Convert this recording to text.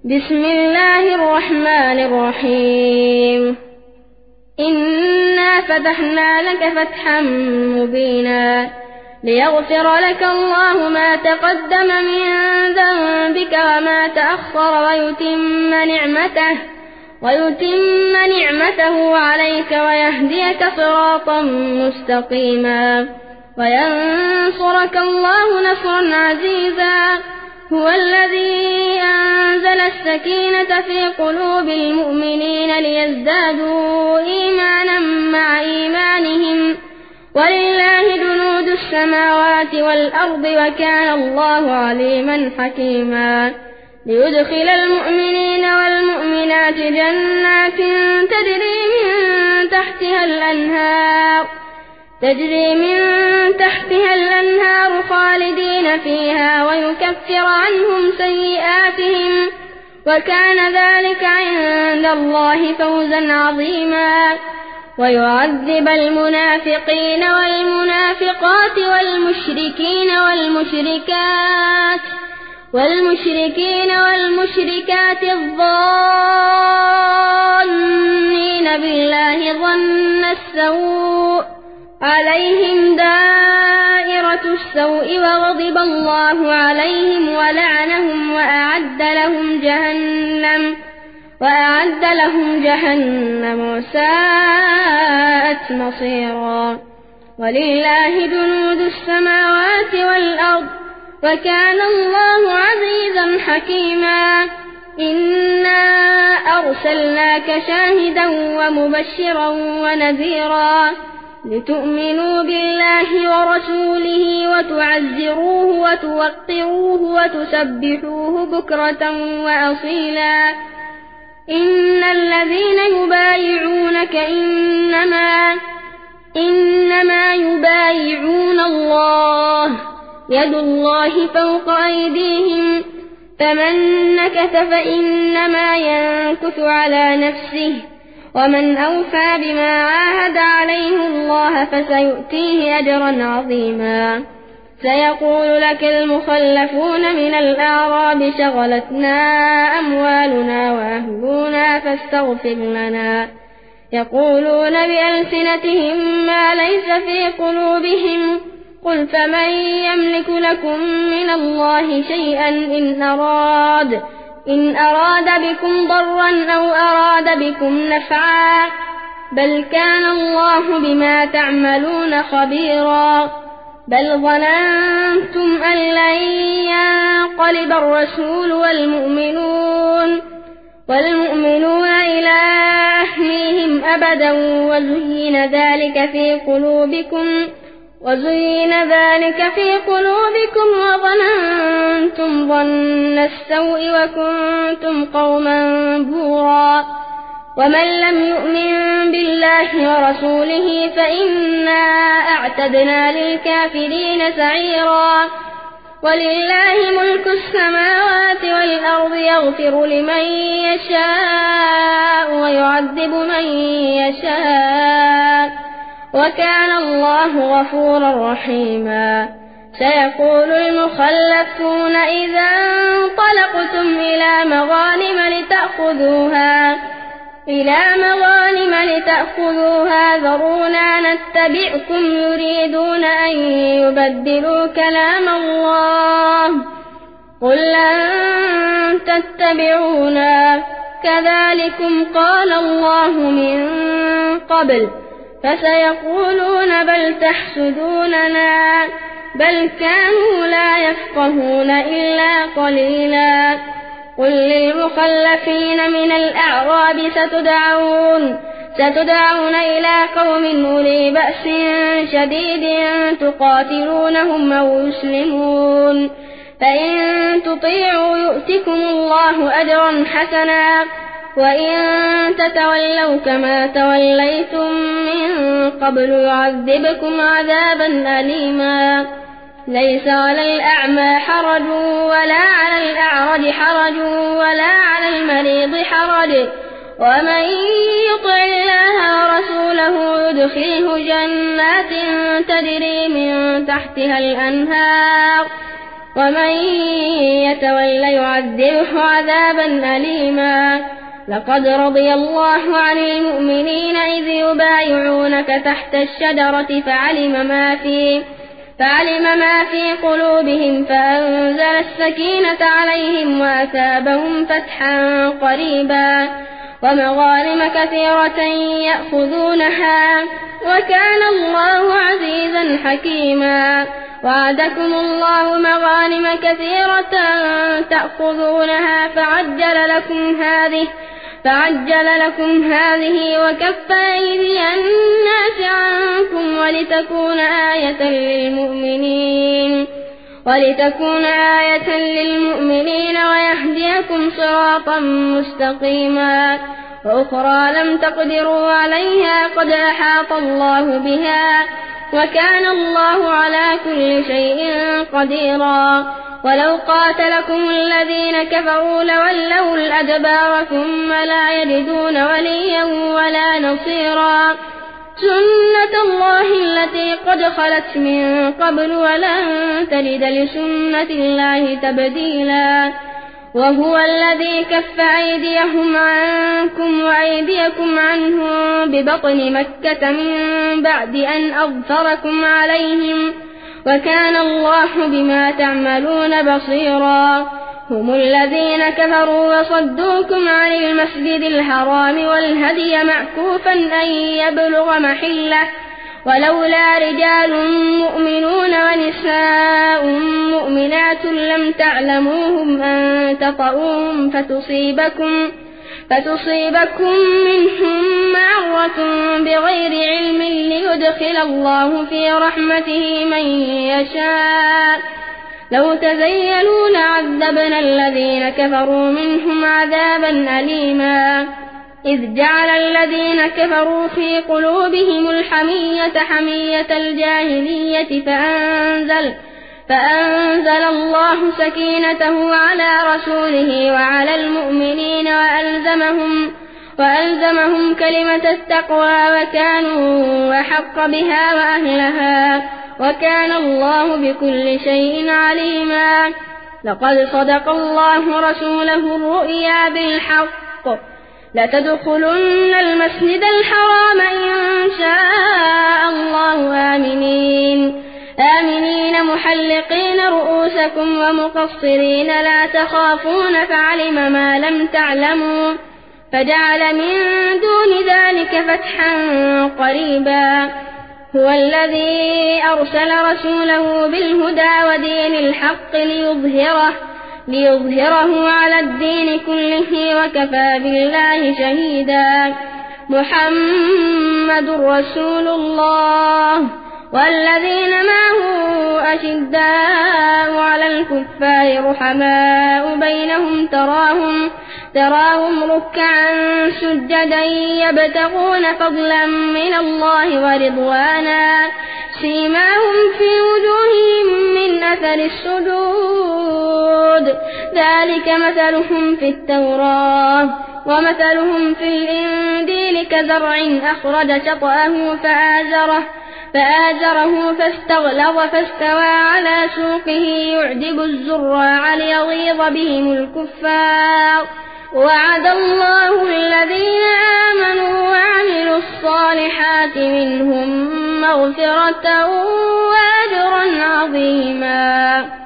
بسم الله الرحمن الرحيم. إنا فتحنا لك فتحا مبينا ليغفر لك الله ما تقدم من ذنبك وما تأخر ويتم نعمته عليك ويهديك صراطا مستقيما وينصرك الله نصرا عزيزا. هو الذي أنزل السكينة في قلوب المؤمنين ليزدادوا إيمانا مع إيمانهم ولله جنود السماوات والأرض وكان الله عليما حكيما. ليدخل المؤمنين والمؤمنات جنات تجري من تحتها الأنهار خالدين فيها ويكفر عنهم سيئاتهم وكان ذلك عند الله فوزا عظيما. ويعذب المنافقين والمنافقات والمشركات الظانين بالله ظن السوء عليهم دائرة السوء وغضب الله عليهم ولعنهم وأعد لهم جهنم وساءت مصيرا. ولله جنود السماوات والأرض وكان الله عزيزا حكيما. إنا أرسلناك شاهدا ومبشرا ونذيرا لتؤمنوا بالله ورسوله وتعزروه وتوقروه وتسبحوه بكرة وأصيلا. إن الذين يبايعونك إنما يبايعون الله يد الله فوق أيديهم فمن نكث فإنما ينكث على نفسه ومن أوفى بما عاهد عليه الله فسيؤتيه أجرا عظيما. سيقول لك المخلفون من الأعراب شغلتنا أموالنا وأهلنا فاستغفر لنا يقولون بألسنتهم ما ليس في قلوبهم قل فمن يملك لكم من الله شيئا إن أراد بكم ضرا أو أراد بكم نفعا بل كان الله بما تعملون خبيرا. بل ظننتم أن لن ينقلب الرسول والمؤمنون إلى أهليهم أبدا وزين ذلك في قلوبكم وظننتم ظن السوء وكنتم قوما بورا. ومن لم يؤمن بالله ورسوله فإنا أعتدنا للكافرين سعيرا. ولله ملك السماوات والأرض يغفر لمن يشاء ويعذب من يشاء وكان الله غفورا رحيما. سيقول المخلفون إذا انطلقتم إلى مغانم لتأخذوها ذرونا نتبعكم يريدون أن يبدلوا كلام الله قل لن تتبعونا كذلكم قال الله من قبل فسيقولون بل تحسدوننا بل كانوا لا يفقهون إلا قليلا. قل للمخلفين من الأعراب ستدعون إلى قوم أولي بأس شديد تقاتلونهم أو يسلمون فإن تطيعوا يؤتكم الله أجرا حسنا وإن تتولوا كما توليتم من قبل يعذبكم عذابا أليما. ليس على الأعمى حرج ولا على الأعرج حرج ولا على المريض حرج ومن يطع الله ورسوله يدخله جنات تجري من تحتها الأنهار ومن يتول يعذبه عذابا أليما لقد رضي الله عن المؤمنين إذ يبايعونك تحت الشجرة فعلم ما في قلوبهم فأنزل السكينة عليهم وأثابهم فتحا قريبا ومغانم كثيرة يأخذونها وكان الله عزيزا حكيما وعدكم الله مغانم كثيرة تأخذونها فعجل لكم هذه وكف أيدي الناس عنكم ولتكون آية للمؤمنين ويهديكم صراطا مستقيما وأخرى لم تقدروا عليها قد أحاط الله بها وكان الله على كل شيء قديرا ولو قاتلكم الذين كفروا لولوا الأدبار ثم لا يجدون وليا ولا نصيرا سنة الله التي قد خلت من قبل ولن تجد لسنة الله تبديلا وهو الذي كف أيديهم عنكم وأيديكم عنهم ببطن مكة من بعد أن أظفركم عليهم وكان الله بما تعملون بصيرا هم الذين كفروا وصدوكم عن المسجد الحرام والهدي معكوفا أن يبلغ محله ولولا رجال مؤمنون ونساء مؤمنات لم تعلموهم أن تطؤوهم فتصيبكم منهم معرة بغير علم ليدخل الله في رحمته من يشاء لو تزيلوا لعذبنا الذين كفروا منهم عذابا أليما إذ جعل الذين كفروا في قلوبهم الحمية حمية الجاهلية فأنزل الله سكينته على رسوله وعلى المؤمنين وألزمهم كلمة التقوى وكانوا أحق بها وأهلها وكان الله بكل شيء عليما لقد صدق الله رسوله الرؤيا بالحق لتدخلن المسجد الحرام إن شاء الله آمنين محلقين رؤوسكم ومقصرين لا تخافون فعلم ما لم تعلموا فجعل من دون ذلك فتحا قريبا هو الذي أرسل رسوله بالهدى ودين الحق ليظهره على الدين كله وكفى بالله شهيدا محمد رسول الله والذين معه أشداء على الكفار رحماء بينهم تراهم ركعا سجدا يبتغون فضلا من الله ورضوانا سيماهم في وجوههم من أثر السجود ذلك مثلهم في التوراة ومثلهم في الإنجيل كزرع أخرج شطأه فآزره فاستغلظ فاستوى على سوقه يعجب الزراع ليغيظ بهم الكفار وعد الله الذين آمنوا وعملوا الصالحات منهم مغفرة وأجرا عظيما.